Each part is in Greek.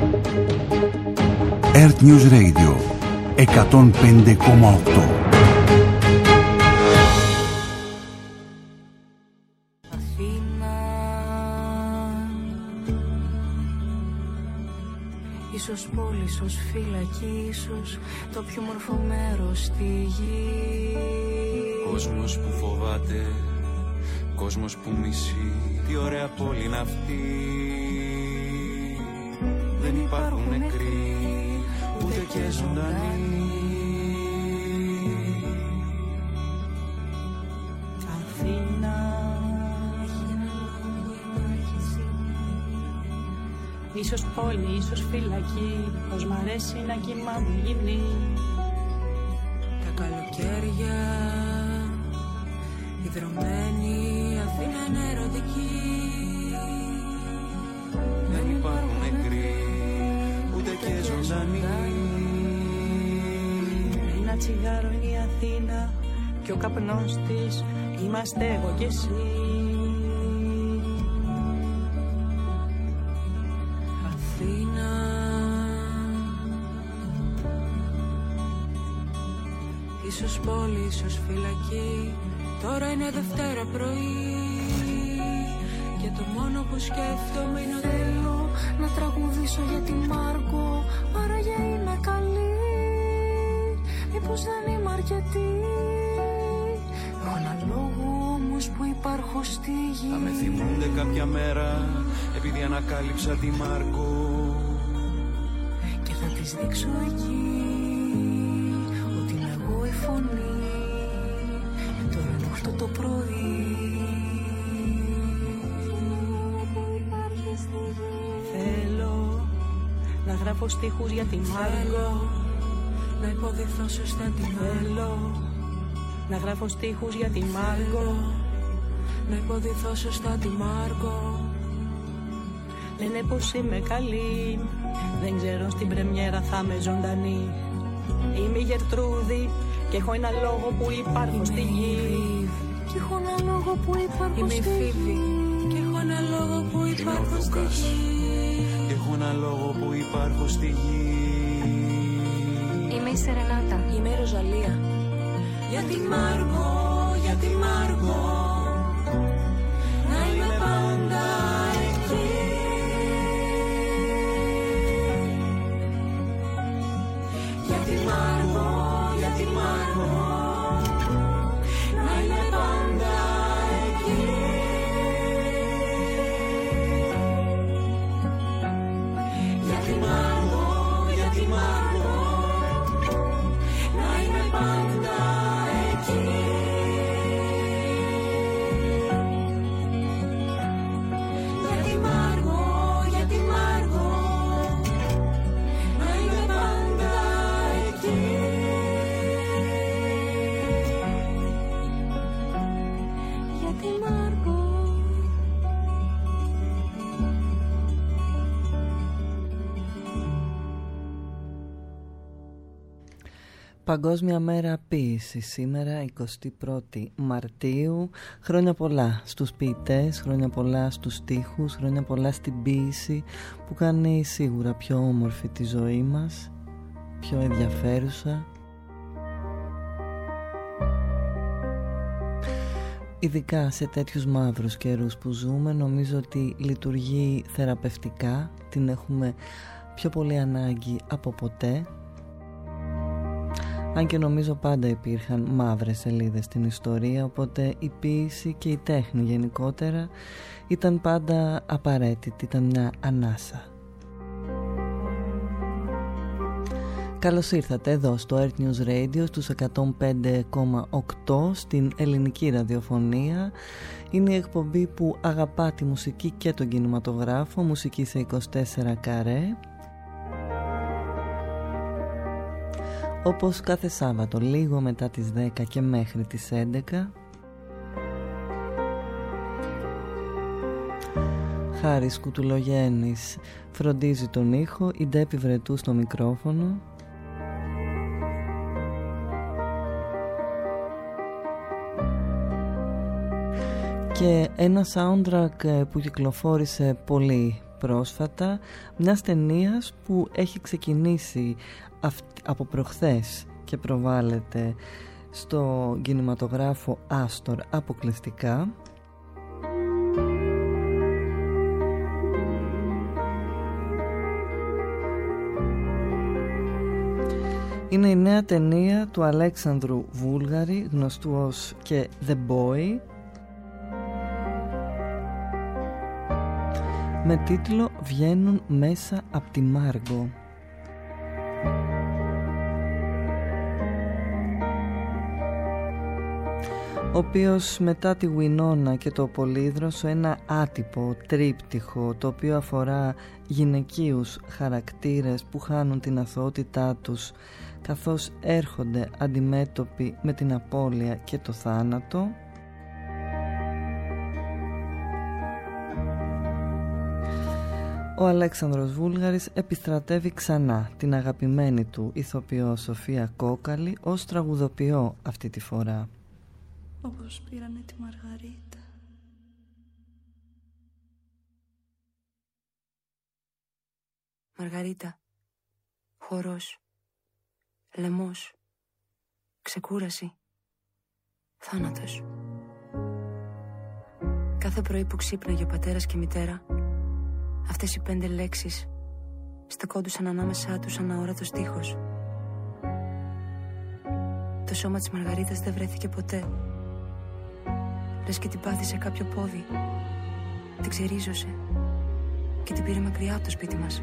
Earth News Radio 105,8. Ίσως πόλη, ίσως φυλακή, ίσως το πιο μορφό μέρος στη γη. Κόσμος που φοβάται, κόσμος που μισεί. Τι ωραία πόλη είναι αυτή. Δεν υπάρχουν νεκροί, ούτε και ζωντανοί. Αθήνα, ίσως πόλη, ίσως φυλακή, πως μ' αρέσει να κοιμάμαι γυμνή. Τα καλοκαίρια, υδρωμένη Αθήνα είναι ερωτική. Δεν υπάρχουν νεκροί, ούτε και ζωντανοί. Ένα τσιγάρο είναι η Αθήνα και ο καπνός της είμαστε εγώ κι εσύ. Ίσως πόλη, ίσως φυλακή, τώρα είναι Δευτέρα πρωί. Και το μόνο που σκέφτομαι είναι ότι θέλω να τραγουδήσω για τη Μάρκο. Άραγε είμαι καλή, μήπως δεν είμαι αρκετή. Έχω ένα λόγο όμως που υπάρχω στη γη. Θα με θυμούνται κάποια μέρα επειδή ανακάλυψα τη Μάρκο. Και θα της δείξω εκεί ότι είμαι εγώ η φωνή. Τώρα είναι 8 το πρωί. Θέλω να γράφω στίχους για τη Μάρκο. Να υποδειχθώ σωστά τη Μάρκο. Να γράφω στίχους για τη Μάρκο. Να υποδειχθώ σωστά τη Μάρκο. Λένε πως είμαι καλή, δεν ξέρω στην πρεμιέρα θα είμαι ζωντανή. Είμαι η Γερτρούδη και έχω ένα λόγο που υπάρχω στη γη. Και έχω ένα λόγο που υπάρχω στη γη. Και έχω ένα λόγο που υπάρχω στη γη. Και έχω ένα λόγο που υπάρχω στη γη. Είμαι η Σερενάτα. Είμαι η Ροζαλία. Για τη Μάρκο, για τη Μάρκο, να είμαι πάντα εκεί. Για τη Μάρκο, για τη Μάρκο, να είμαι πάντα εκεί. Για τη Μάρκο, για τη Μάρκο, να είμαι πάντα εκεί. Για τη Μάρκο, για τη Μάρκο, να είμαι πάντα εκεί. Για τη Μάρκο. Παγκόσμια Μέρα Ποίησης σήμερα, 21η Μαρτίου. Χρόνια πολλά στους ποιητές, χρόνια πολλά στους στίχους, χρόνια πολλά στην ποίηση που κάνει σίγουρα πιο όμορφη τη ζωή μας, πιο ενδιαφέρουσα. Ειδικά σε τέτοιους μαύρους καιρούς που ζούμε, νομίζω ότι λειτουργεί θεραπευτικά, την έχουμε πιο πολύ ανάγκη από ποτέ. Αν και νομίζω πάντα υπήρχαν μαύρες σελίδες στην ιστορία, οπότε η ποίηση και η τέχνη γενικότερα ήταν πάντα απαραίτητη, ήταν μια ανάσα. Καλώς ήρθατε εδώ στο Earth News Radio στους 105,8 στην ελληνική ραδιοφωνία. Είναι η εκπομπή που αγαπά τη μουσική και τον κινηματογράφο, μουσική σε 24 καρέ. Όπως κάθε Σάββατο, λίγο μετά τις 10 και μέχρι τις 11. Χάρης Κουτουλογέννης φροντίζει τον ήχο, η Ντέπη Βρετού στο μικρόφωνο. Και ένα soundtrack που κυκλοφόρησε πολύ πρόσφατα, μιας ταινίας που έχει ξεκινήσει από προχθές και προβάλλεται στο κινηματογράφο Άστορ αποκλειστικά. Είναι η νέα ταινία του Αλέξανδρου Βούλγαρη, γνωστού ως και The Boy, με τίτλο «Βγαίνουν μέσα από τη Μάργκο». Ο οποίος μετά τη Γουινόνα και το Πολύδροσο, ένα άτυπο τρίπτυχο το οποίο αφορά γυναικείους χαρακτήρες που χάνουν την αθωότητά τους καθώς έρχονται αντιμέτωποι με την απώλεια και το θάνατο. Ο Αλέξανδρος Βούλγαρης επιστρατεύει ξανά την αγαπημένη του ηθοποιό Σοφία Κόκαλη ως τραγουδοποιό αυτή τη φορά. Όπως πήρανε τη Μαργαρίτα. Μαργαρίτα, χορός, λαιμός, ξεκούραση, θάνατος. Κάθε πρωί που ξύπναγε ο πατέρας και η μητέρα, αυτές οι 5 λέξεις στεκόντουσαν ανάμεσά τους σαν αόρατος τείχος. Το σώμα της Μαργαρίτας δεν βρέθηκε ποτέ. Λες και την πάθησε κάποιο πόδι. Την ξερίζωσε και την πήρε μακριά από το σπίτι μας.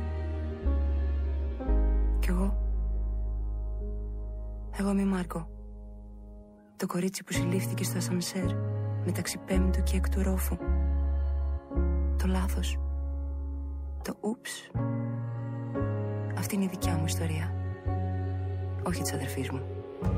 Κι εγώ είμαι η Μάρκο, το κορίτσι που συλλήφθηκε στο ασανσέρ μεταξύ 5ου και 6ου ρόφου. Το λάθος, το ούψ. Αυτή είναι η δικιά μου ιστορία, όχι της αδερφής μου.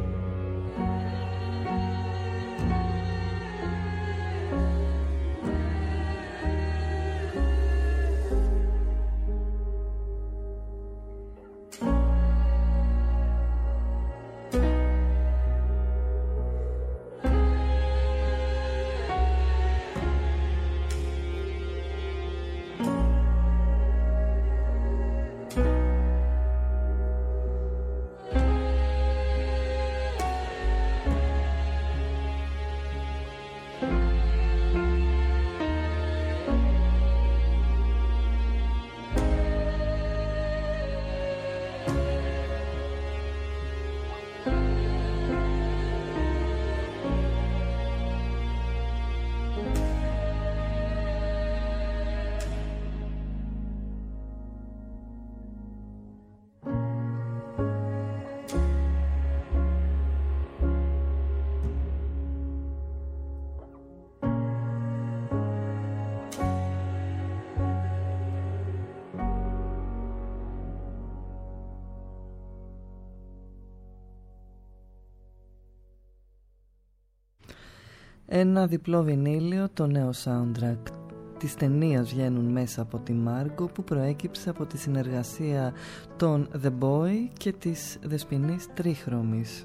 Ένα διπλό βινίλιο, το νέο soundtrack της ταινίας «Βγαίνουν μέσα από τη Μάργκο», που προέκυψε από τη συνεργασία των The Boy και της Δεσποινής Τρίχρωμης.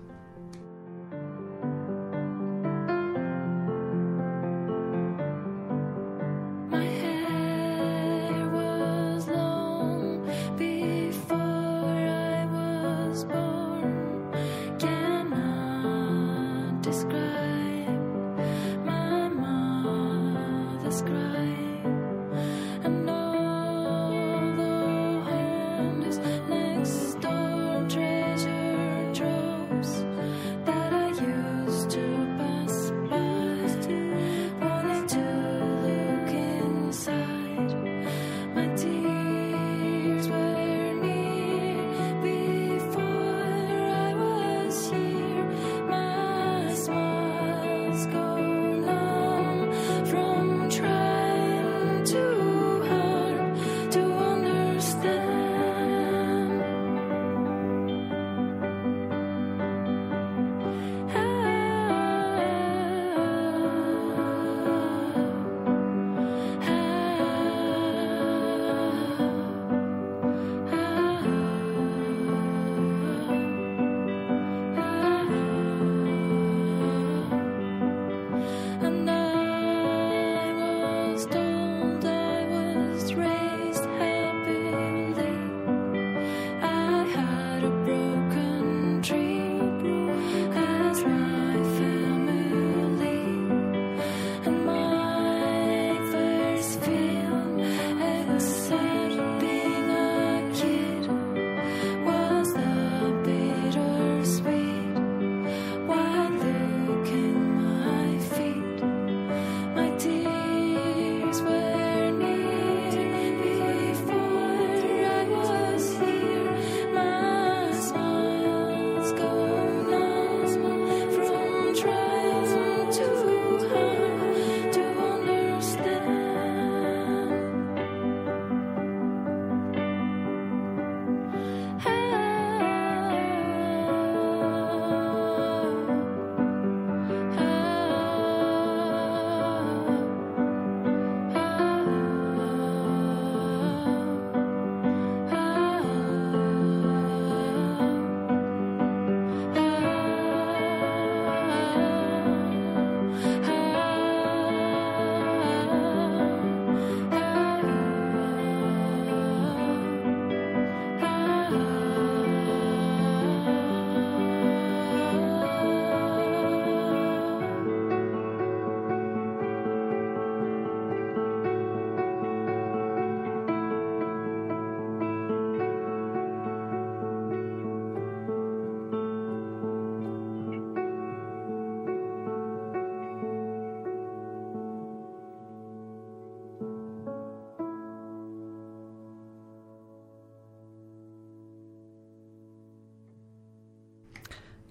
Next door treasure troves.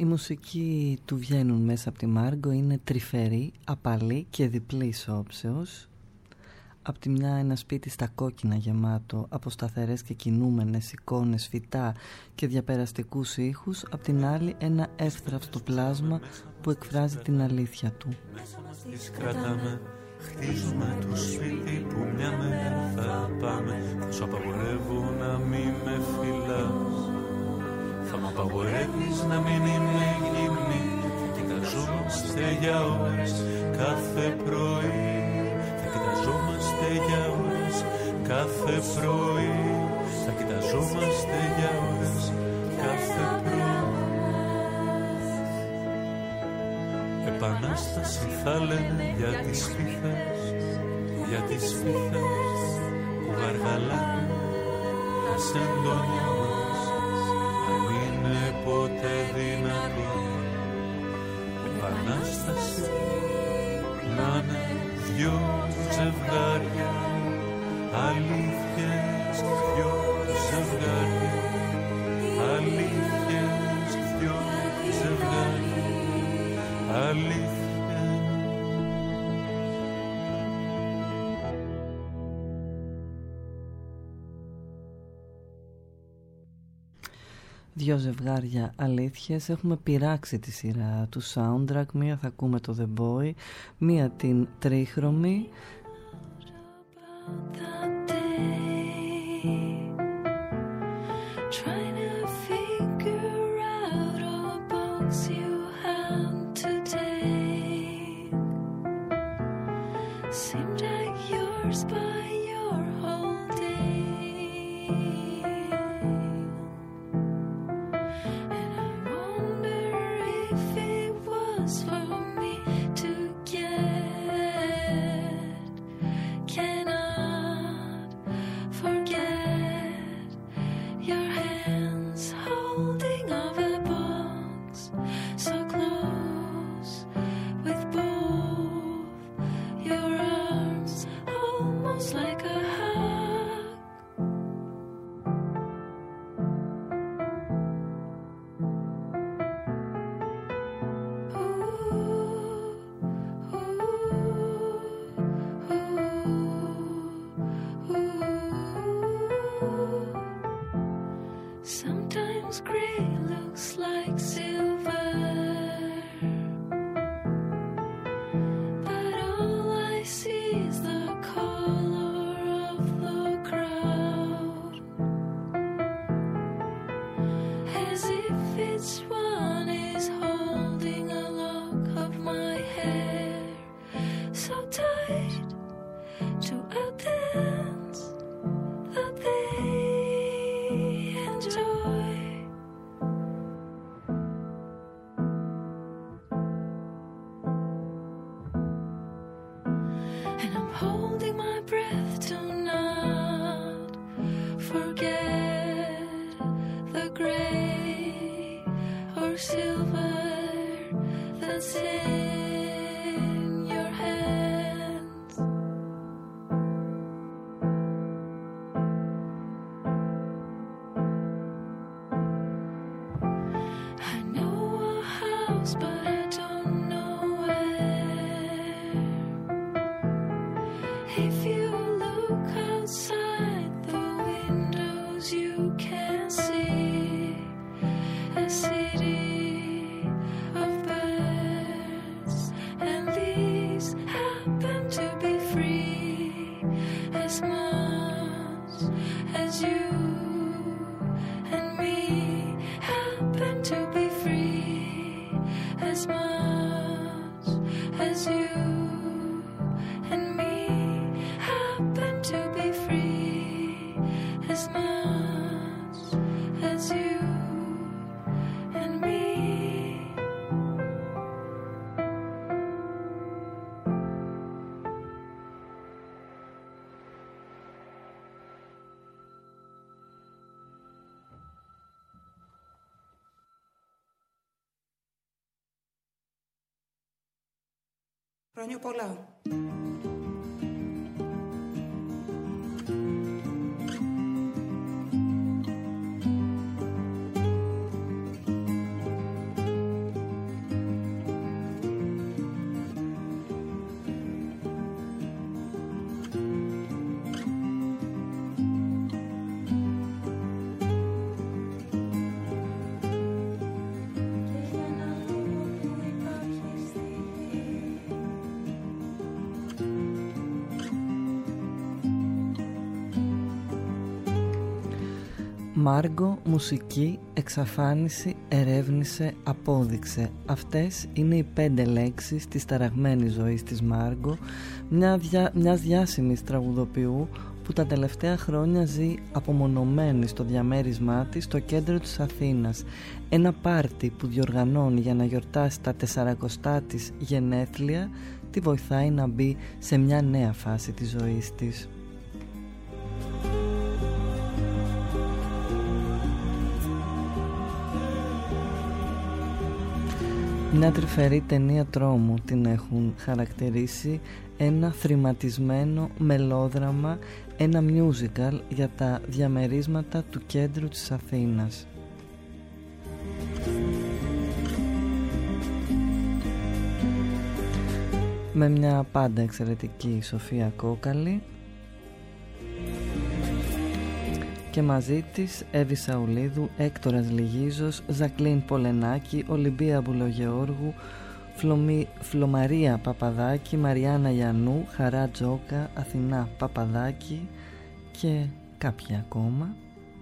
Η μουσική του βγαίνουν μέσα από τη Μάργκο είναι τρυφερή, απαλή και διπλής όψεως. Απ' τη μια ένα σπίτι στα κόκκινα γεμάτο από σταθερές και κινούμενες εικόνες, φυτά και διαπεραστικούς ήχους. Απ' την άλλη ένα εύθραυστο πλάσμα που εκφράζει την αλήθεια του. Μέσα μας τις κρατάμε, χτίζουμε το σπίτι που μια μέρα θα πάμε. Θα σου απαγορεύω να μην με φυλάς, θα μ' απαγορεύεις να μην είμαι γυμνή. Θα κοιταζόμαστε για ώρες κάθε πρωί, θα κοιταζόμαστε για ώρες κάθε πρωί, θα κοιταζόμαστε για ώρες κάθε πρωί. Επανάσταση θα λένε για τις φύθες, για τις φύθες που γαργαλάνε τα σεντόνια μας. Αν είναι ποτέ δυνατό επανάσταση να είναι δυο ζευγάρια, αλήθειες δυο ζευγάρια, αλήθειες δυο ζευγάρια, αλήθεια. Δυο ζευγάρια αλήθειες. Έχουμε πειράξει τη σειρά του soundtrack. Μία θα ακούμε το The Boy, μία την Τρίχρωμη. Χρόνια πολλά. Μάργκο, μουσική, εξαφάνιση, ερεύνησε, απόδειξε. Αυτές είναι οι 5 λέξεις της ταραγμένης ζωής της Μάργκο, μιας διάσημης τραγουδοποιού που τα τελευταία χρόνια ζει απομονωμένη στο διαμέρισμά της στο κέντρο της Αθήνας. Ένα πάρτι που διοργανώνει για να γιορτάσει τα 40 της γενέθλια τη βοηθάει να μπει σε μια νέα φάση της ζωής της. Μια τρυφερή ταινία τρόμου την έχουν χαρακτηρίσει, ένα θρηματισμένο μελόδραμα, ένα musical για τα διαμερίσματα του κέντρου της Αθήνας. Με μια πάντα εξαιρετική Σοφία Κόκαλη και μαζί της Εύη Σαουλίδου, Έκτορας Λιγίζος, Ζακλίν Πολενάκη, Ολυμπία Μπουλογεώργου, Φλωμαρία Παπαδάκη, Μαριάννα Γιαννού, Χαρά Τζόκα, Αθηνά Παπαδάκη και κάποια ακόμα.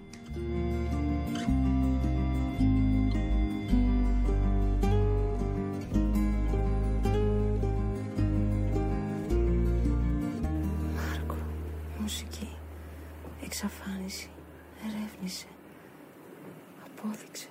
Μάργκο, μουσική, εξαφάνιση, ερεύνησε, απόδειξε.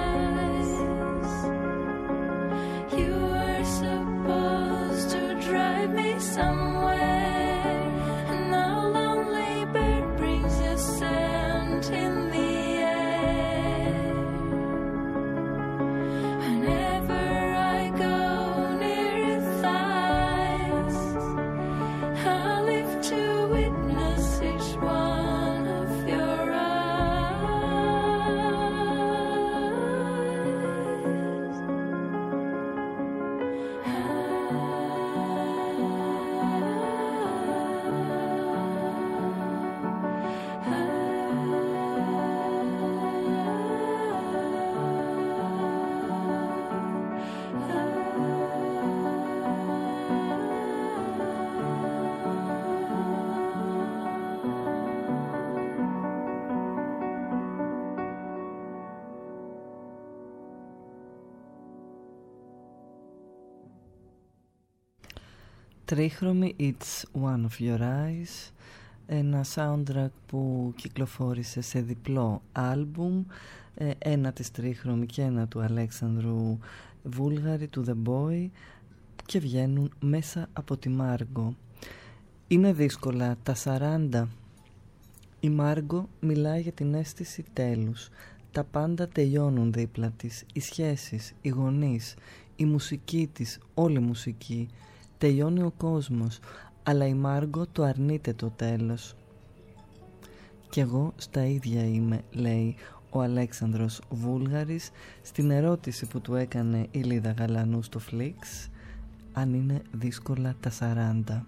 You were supposed to drive Τρίχρωμη It's One of Your Eyes, ένα soundtrack που κυκλοφόρησε σε διπλό άλμπουμ, ένα της Τρίχρωμη και ένα του Αλέξανδρου Βούλγαρη, του The Boy, και βγαίνουν μέσα από τη Μάργκο. Είναι δύσκολα τα 40. Η Μάργκο μιλάει για την αίσθηση τέλους. Τα πάντα τελειώνουν δίπλα της. Οι σχέσεις, οι γονείς, η μουσική της, όλη η μουσική. Τελειώνει ο κόσμος, αλλά η Μάργκο το αρνείται το τέλος. «Κι εγώ στα ίδια είμαι», λέει ο Αλέξανδρος Βούλγαρης στην ερώτηση που του έκανε η Λίδα Γαλανού στο Flix, αν είναι δύσκολα τα 40.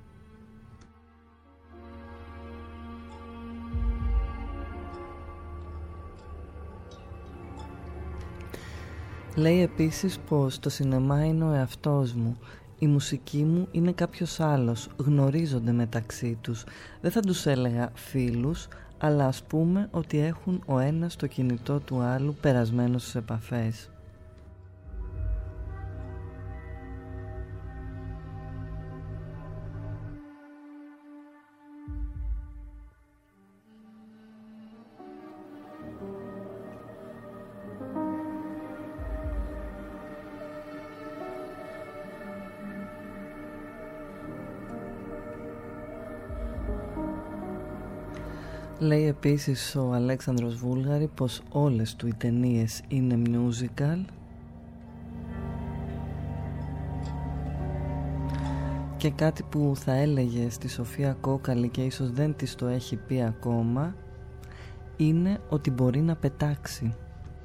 Λέει επίσης πως το σινεμά είναι ο εαυτός μου, η μουσική μου είναι κάποιος άλλος, γνωρίζονται μεταξύ τους. Δεν θα τους έλεγα φίλους, αλλά ας πούμε ότι έχουν ο ένας το κινητό του άλλου περασμένο στις επαφές. Λέει επίσης ο Αλέξανδρος Βούλγαρη πως όλες του οι ταινίες είναι musical και κάτι που θα έλεγε στη Σοφία Κόκαλη και ίσως δεν της το έχει πει ακόμα είναι ότι μπορεί να πετάξει.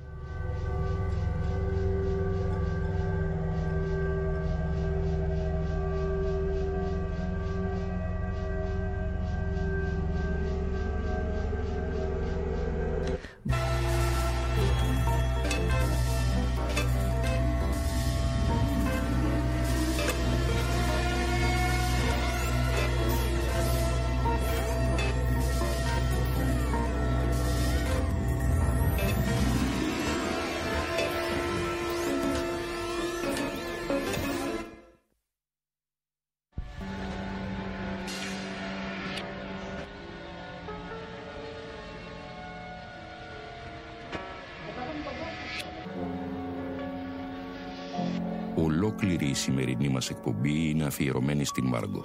Ολόκληρη η σημερινή μας εκπομπή είναι αφιερωμένη στην Μάργκο.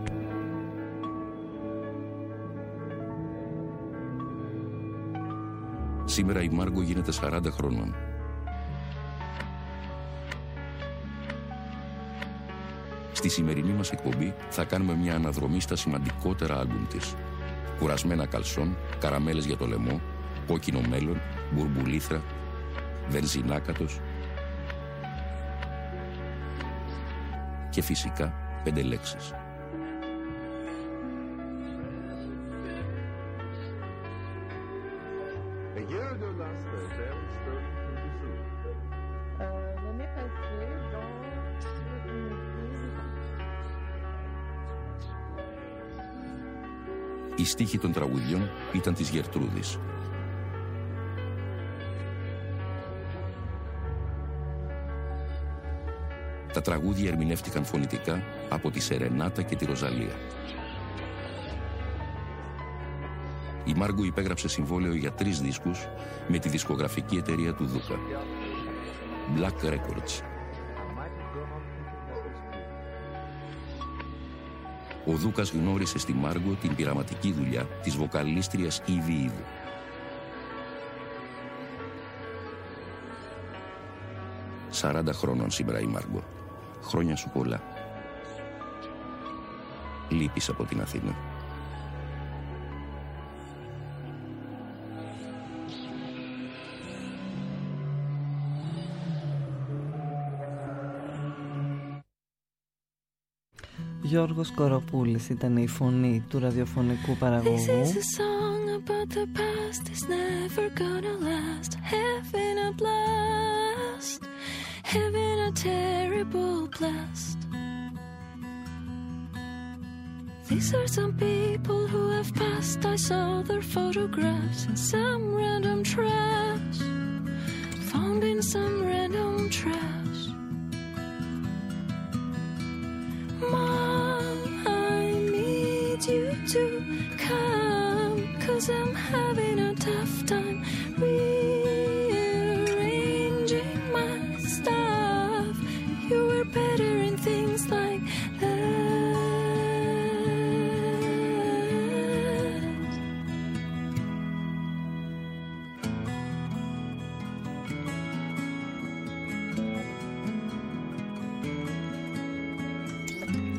Σήμερα η Μάργκο γίνεται 40 χρόνων. Στη σημερινή μας εκπομπή θα κάνουμε μια αναδρομή στα σημαντικότερα άλμπουμ της. Κουρασμένα καλσόν, καραμέλες για το λαιμό, κόκκινο μέλλον, μπουρμπουλήθρα, βενζινάκατος και φυσικά 5 λέξεις. Η στίχη των τραγουδιών ήταν της Γερτρούδης. Τα τραγούδια ερμηνεύτηκαν φωνητικά από τη Σερενάτα και τη Ροζαλία. Η Μάργκο υπέγραψε συμβόλαιο για 3 δίσκους με τη δισκογραφική εταιρεία του Δούκα, Black Records. Ο Δούκας γνώρισε στη Μάργκο την πειραματική δουλειά της βοκαλίστριας Ήβη Ήδου. «40 χρόνων σήμερα η Μάργκο. Χρόνια σου πολλά. Λείπεις από την Αθήνα». Γιώργος Κοροπούλης ήταν η φωνή του ραδιοφωνικού παραγωγού. This is a song about the past, it's never gonna last. Having a blast, having a terrible blast. These are some people who have passed. I saw their photographs in some random trash, found in some random trash. My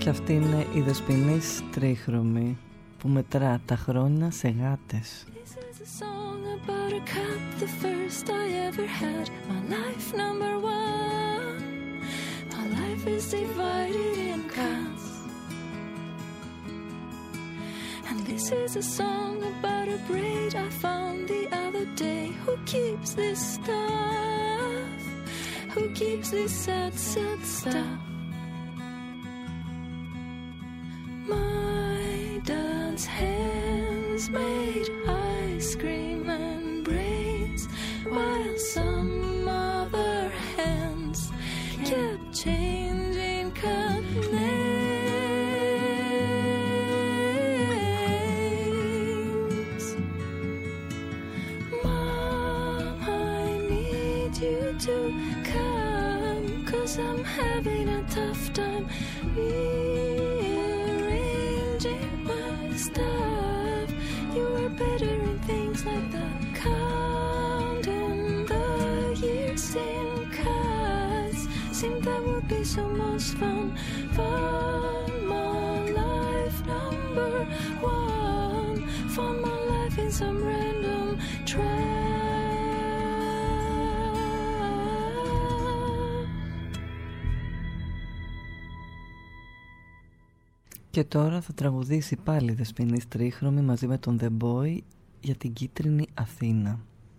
Και αυτή είναι η Δεσποινής Τρίχρωμη που μετρά τα χρόνια σε γάτες. About a cup, the first I ever had. My life number one. My life is divided in cuts. And this is a song about a braid I found the other day. Who keeps this stuff? Who keeps this sad, sad stuff? My dad's hands made ice cream and braids, while some other hands kept changing cut names. Mom, I need you to come, 'cause I'm having a tough time rearranging my stuff. You were better in things like that, counting the years in cuts. Seemed that would be so much fun. Found my life number one. Found my life in some random track. Και τώρα θα τραγουδήσει πάλι Δεσποινής Τρίχρωμη μαζί με τον The Boy για την κίτρινη Αθήνα.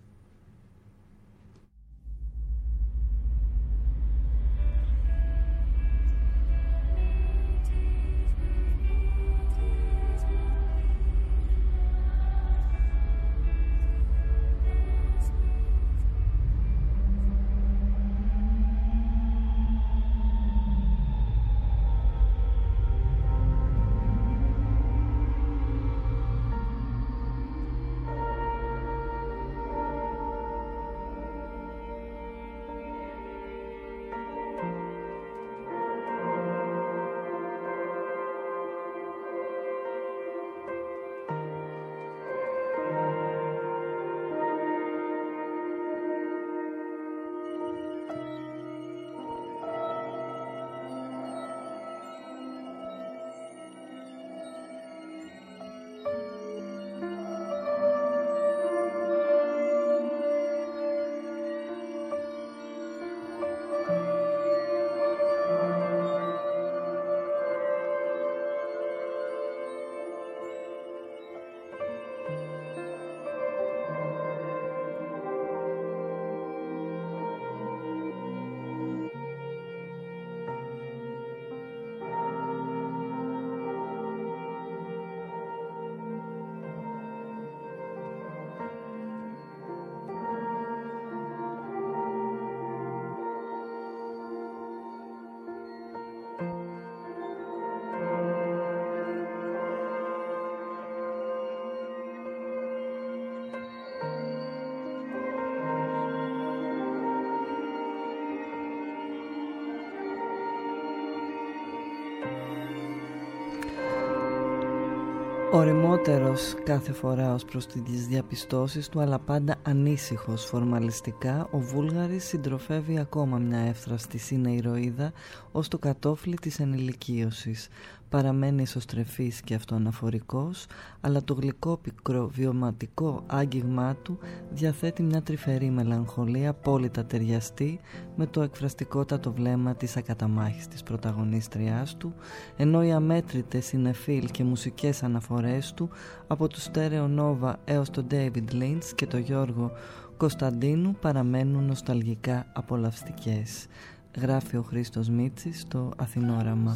Ωριμότερος κάθε φορά ως προς τις διαπιστώσεις του, αλλά πάντα ανήσυχος φορμαλιστικά, ο Βούλγαρης συντροφεύει ακόμα μια εύθραστη συνειροίδα ως το κατόφλι της ενηλικίωσης. Παραμένει ισοστρεφής και αυτοαναφορικός, αλλά το γλυκό πικρό βιωματικό άγγιγμά του διαθέτει μια τρυφερή μελαγχολία απόλυτα ταιριαστή με το εκφραστικότατο βλέμμα της ακαταμάχης πρωταγωνίστριάς του, ενώ οι αμέτρητες συνεφίλ και μουσικές αναφορές του από του Στέρεο Νόβα έως τον David Lynch και τον Γιώργο Κωνσταντίνου παραμένουν νοσταλγικά απολαυστικές. Γράφει ο Χρήστος Μίτσης στο Αθηνόραμα.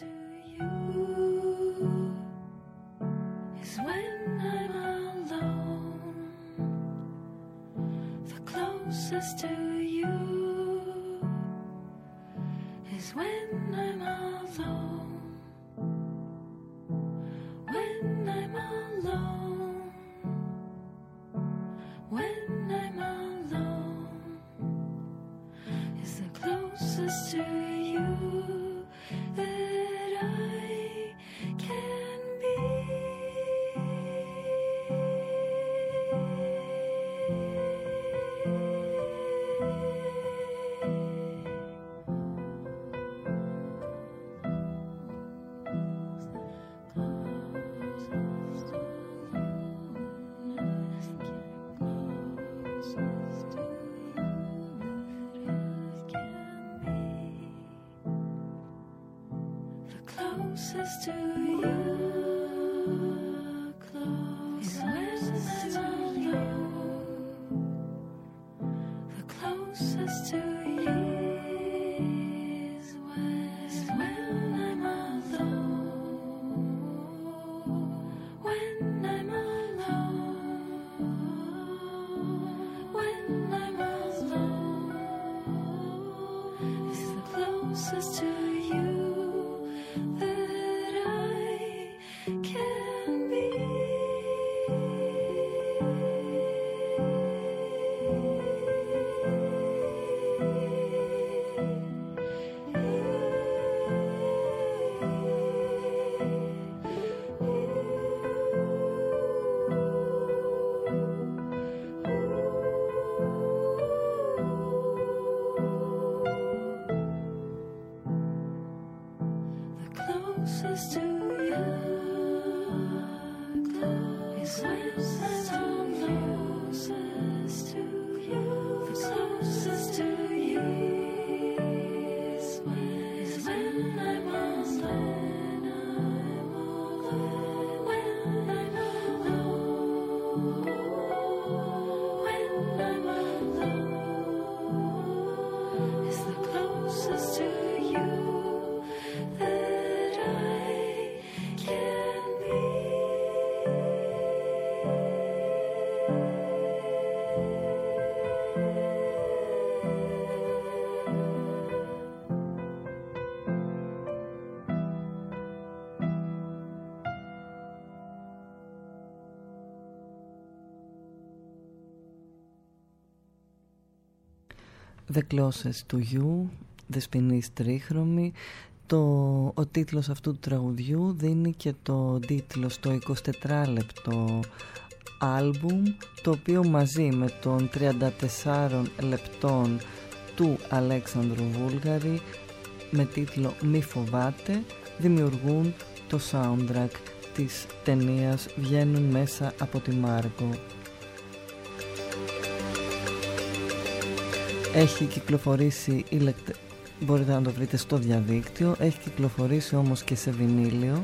Is when I'm alone, the closest to you is when I'm alone, when I'm alone, when I'm alone is the closest to you that I can be. closest to you is when I'm alone. The closest to you is when I'm alone. When I'm alone. When I'm alone is the closest to you that I can be. The closest to you is when I'm closest to you. The closest to you is when I'm alone. When I'm alone. When I'm alone is the closest to you that I can be. The Closest to You, Δεσποινής Τρίχρωμη. Ο τίτλος αυτού του τραγουδιού δίνει και το τίτλο στο 24 λεπτό άλμπουμ, το οποίο μαζί με των 34 λεπτών του Αλέξανδρου Βούλγαρη με τίτλο «Μη φοβάται» δημιουργούν το soundtrack της ταινίας «Βγαίνουν μέσα από τη Μάργκο». Έχει κυκλοφορήσει, μπορείτε να το βρείτε στο διαδίκτυο, έχει κυκλοφορήσει όμως και σε βινίλιο.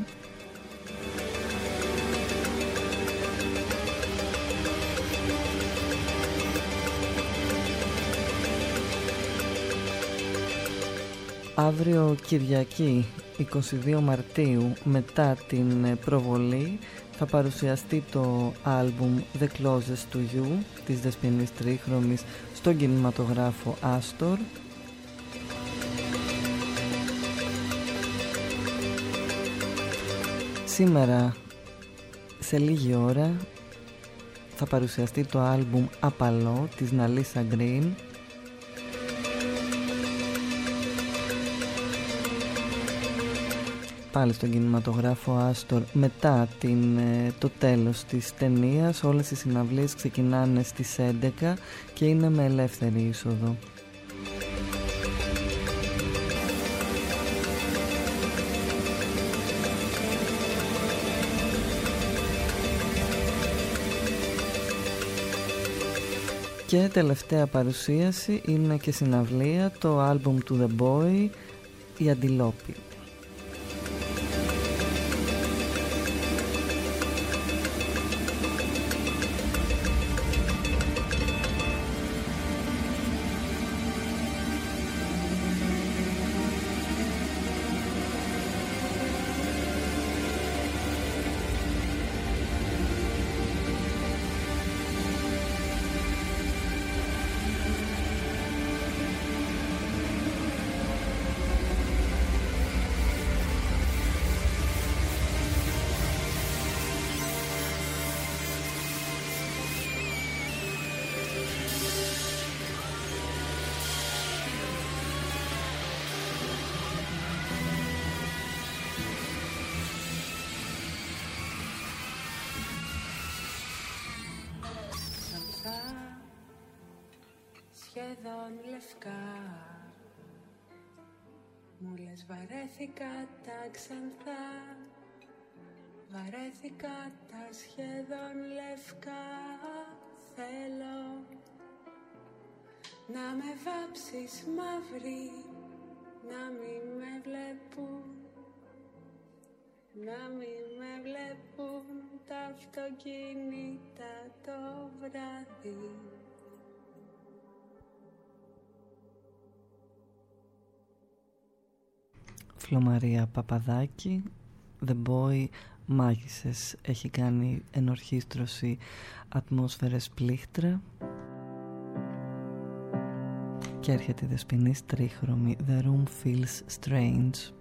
Αύριο Κυριακή 22 Μαρτίου, μετά την προβολή, θα παρουσιαστεί το άλμπουμ The Closest to You της Δεσποινής Τρίχρωμης στον κινηματογράφο Άστορ. Σήμερα σε λίγη ώρα θα παρουσιαστεί το άλμπουμ Απαλό της Ναλίσα Γκριν. Πάλι στον κινηματογράφο Άστορ μετά το τέλος της ταινίας. Όλες οι συναυλίες ξεκινάνε στις 11 και είναι με ελεύθερη είσοδο. Και τελευταία παρουσίαση είναι και συναυλία, το άλμπουμ του The Boy, η Αντιλόπη. Σχεδόν λευκά μου λες βαρέθηκα τα ξανθά, βαρέθηκα τα σχεδόν λευκά. Θέλω να με βάψεις μαύρη, να μην με βλέπουν να μην με βλέπουν τα αυτοκίνητα το βράδυ. Φλωμαρία Παπαδάκη, The Boy Μάγισσες, έχει κάνει ενορχήστρωση Ατμόσφαιρες Πλήχτρα και έρχεται η Δεσποινής τρίχρωμη The Room Feels Strange.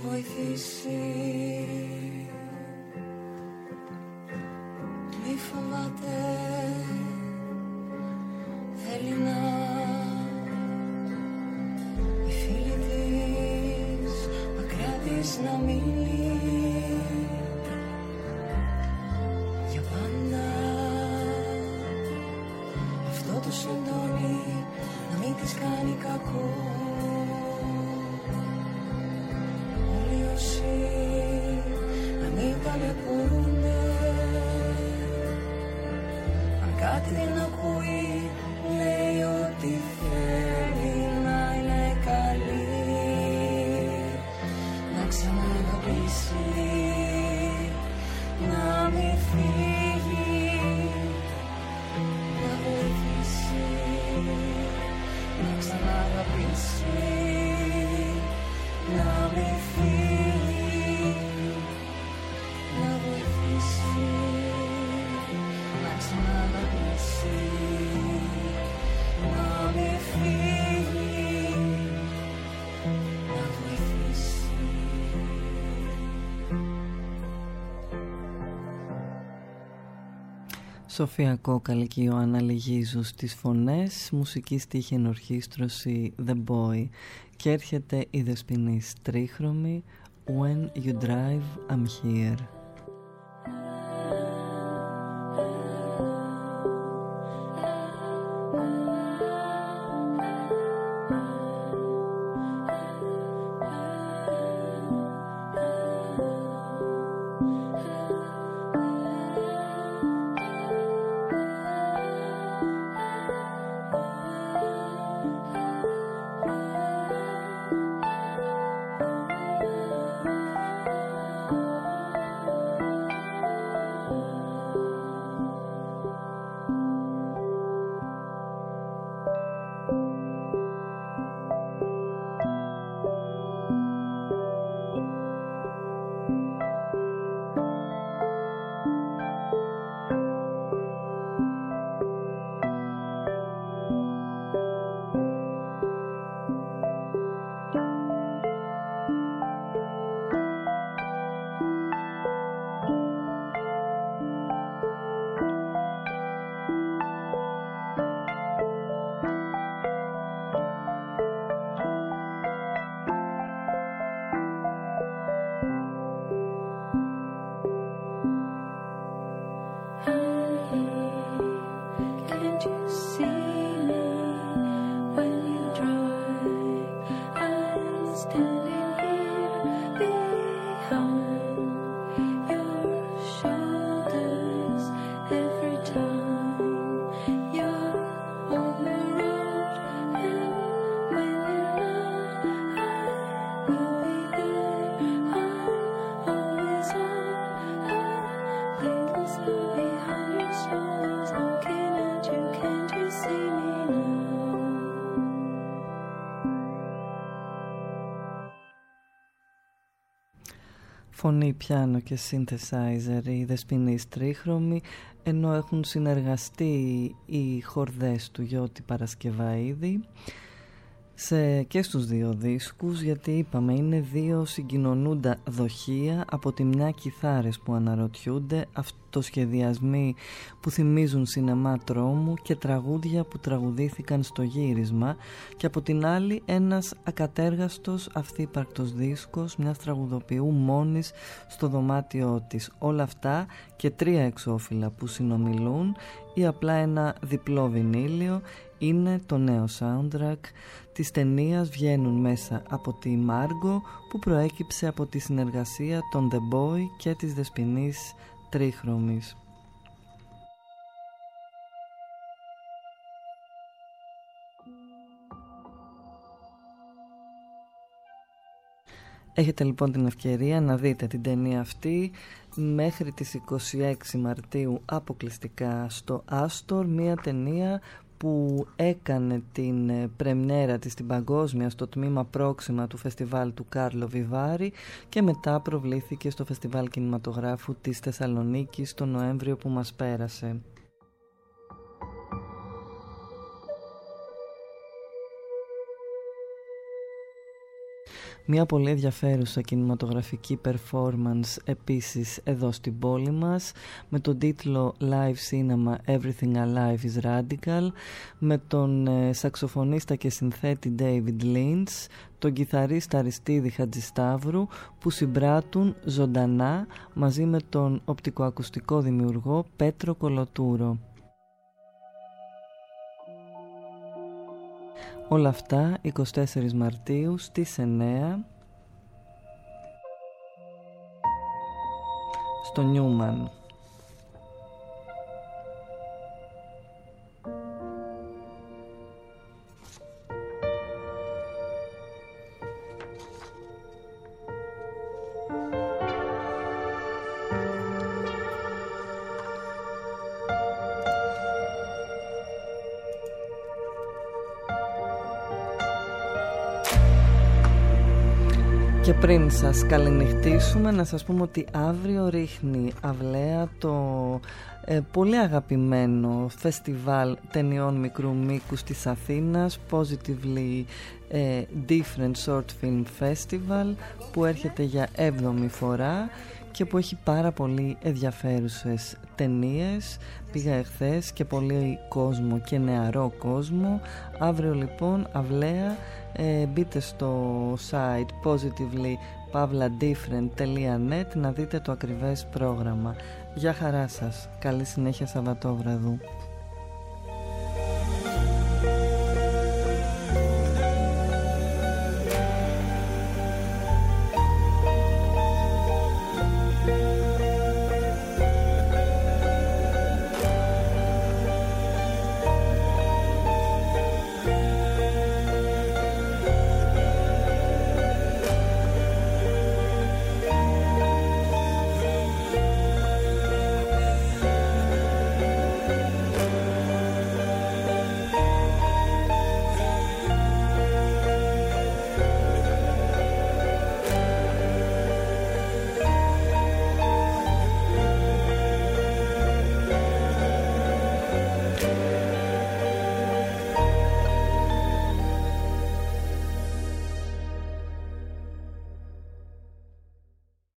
βοηθήσει. Μη φοβάται, θέλει να η φίλη της μακριά της να μείνει για πάντα. Αυτό το σεντόνι να μην της κάνει κακό. Όλοι όσοι να μην ταλαιπωρούνται, αν κάτι δεν ακούει λέει ότι θέλει να είναι καλή, να ξαναγαπήσει, να μην φύγει, να βοηθήσει, να ξαναγαπήσει, να μην φύγει, να βοηθήσει, να ξαναγαπήσει, να μην φύγει, να βοηθήσει. Σοφία Κόκαλη και Ιωάννα Λιγίζου στις φωνές, μουσική στίχη ενορχήστρωση The Boy, και έρχεται η Δεσποινής τρίχρωμη When You Drive I'm Here. Φωνή, πιάνο και synthesizer, οι Δεσποινής τρίχρωμοι, ενώ έχουν συνεργαστεί οι χορδές του Γιώτη Παρασκευαίδη και στους δύο δίσκους, γιατί είπαμε είναι δύο συγκοινωνούντα δοχεία, από τη μια κιθάρες που αναρωτιούνται, αυτοσχεδιασμοί που θυμίζουν σινεμά τρόμου και τραγούδια που τραγουδήθηκαν στο γύρισμα, και από την άλλη ένας ακατέργαστος αυθύπαρκτος δίσκος μιας τραγουδοποιού μόνης στο δωμάτιό της. Όλα αυτά και τρία εξώφυλλα που συνομιλούν ή απλά ένα διπλό βινίλιο είναι το νέο soundtrack της ταινίας «Βγαίνουν μέσα από τη Μάργκο», που προέκυψε από τη συνεργασία των The Boy και της Δεσποινής τρίχρωμης. Έχετε λοιπόν την ευκαιρία να δείτε την ταινία αυτή μέχρι τις 26 Μαρτίου αποκλειστικά στο Άστορ, μια ταινία που έκανε την πρεμιέρα της στην παγκόσμια στο τμήμα πρόξιμα του φεστιβάλ του Κάρλο Βιβάρη και μετά προβλήθηκε στο φεστιβάλ κινηματογράφου της Θεσσαλονίκης το Νοέμβριο που μας πέρασε. Μια πολύ ενδιαφέρουσα κινηματογραφική performance επίσης εδώ στην πόλη μας, με τον τίτλο Live Cinema Everything Alive is Radical, με τον σαξοφωνίστα και συνθέτη David Lynch, τον κιθαρίστα Αριστίδη Χατζησταύρου, που συμπράττουν ζωντανά μαζί με τον οπτικοακουστικό δημιουργό Πέτρο Κολοτούρο. Όλα αυτά 24 Μαρτίου στις 9 στο Νιούμαν. Και πριν σας καληνυχτήσουμε, να σας πούμε ότι αύριο ρίχνει αυλαία το πολύ αγαπημένο φεστιβάλ ταινιών μικρού μήκους της Αθήνας, Positively Different Short Film Festival, που έρχεται για 7η φορά και που έχει πάρα πολύ ενδιαφέρουσες ταινίες. Πήγα εχθές και πολύ κόσμο και νεαρό κόσμο. Αύριο λοιπόν αυλαία, μπείτε στο site positively-different.net να δείτε το ακριβές πρόγραμμα. Γεια χαρά σας, καλή συνέχεια Σαββατόβραδου.